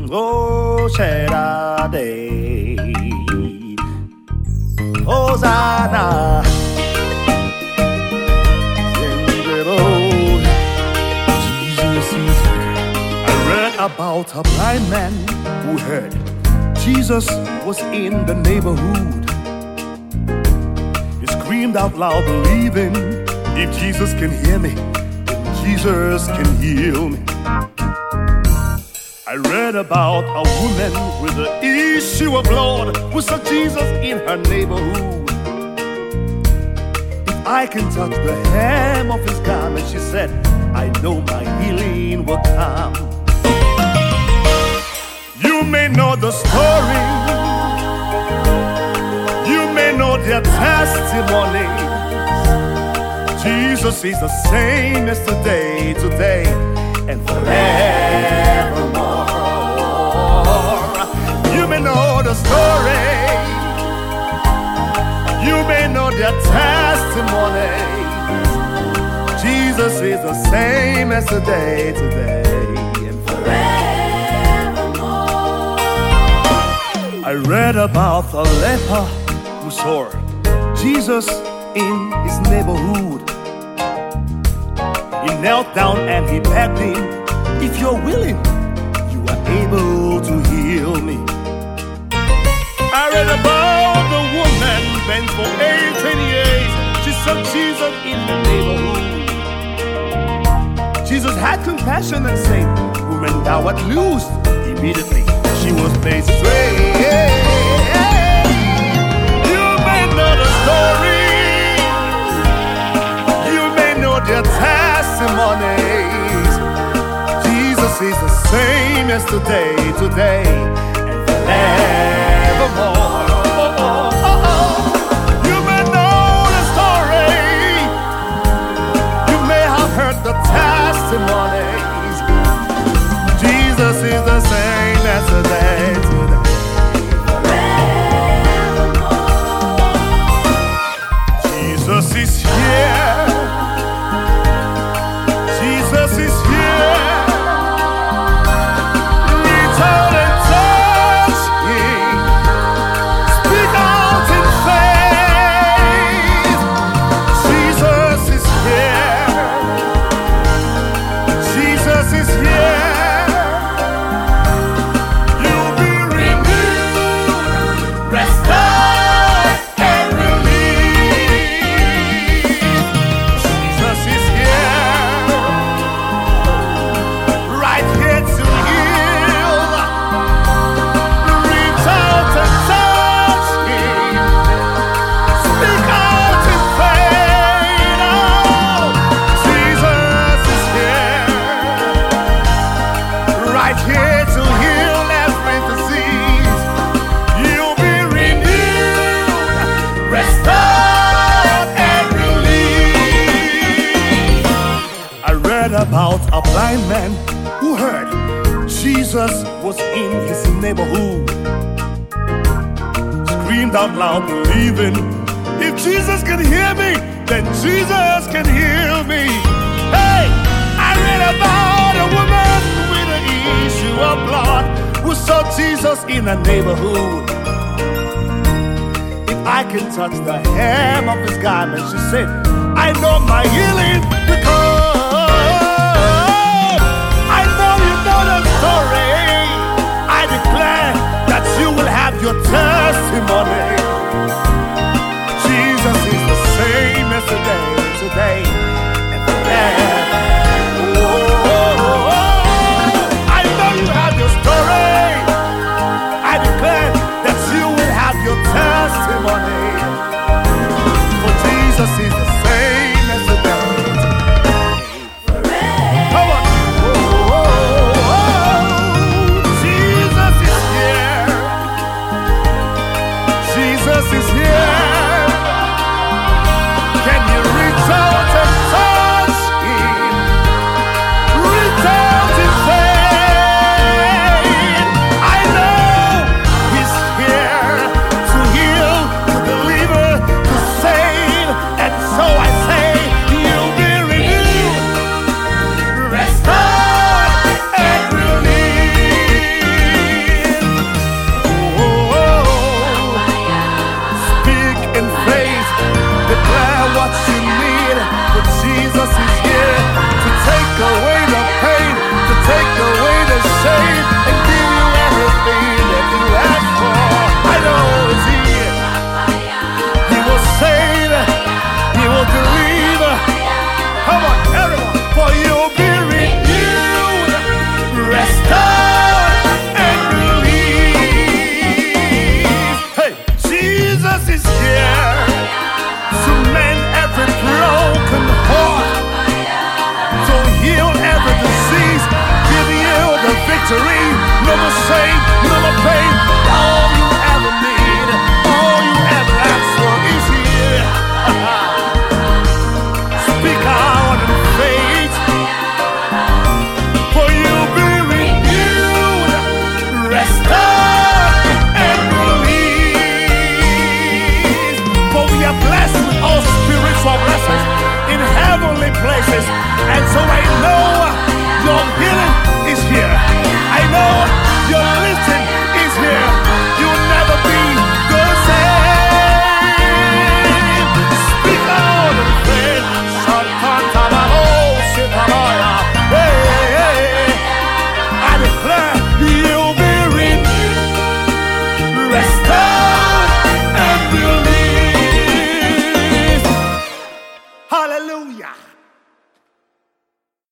Oh, Shaddai, Hosanna. Jesus is here. I read about a blind man who heard Jesus was in the neighborhood. He screamed out loud, believing if Jesus can hear me, then Jesus can heal me. I read about a woman with an issue of blood who saw Jesus in her neighborhood. If I can touch the hem of his garment, she said, I know my healing will come. You may know the story, you may know their testimonies. Jesus is the same yesterday, today, and forevermore. You may know the story, you may know their testimony. Jesus is the same yesterday, today, and forevermore. I read about a leper who saw Jesus in his neighborhood. He knelt down and he begged him, if you're willing, you are able to heal me. I read about the woman bent for 18 years. She saw Jesus in the neighborhood. Jesus had compassion and said, woman, thou art loosed. Immediately she was made straight. You may know the story, you may know their testimonies. Jesus is the same yesterday, today, and forevermore. You may know the story, you may have heard the testimonies. Jesus is the same yesterday, today, forevermore. Jesus is here. Jesus is here. Reach out and touch him. Speak out in faith. Jesus is here. Jesus is here. You'll be renewed, restored, and released. Jesus is here, right here to heal. Reach out and touch him. Speak out in faith. Oh, Jesus is here, right here to heal every disease. You'll be renewed, restored, and released. I read about a blind man who heard Jesus was in his neighborhood. Screamed out loud, believing if Jesus can hear me, then Jesus can heal me. Hey, I read about a woman with an issue of blood who saw Jesus in her neighborhood. If I can touch the hem of his garment, she said, I know my healing will come.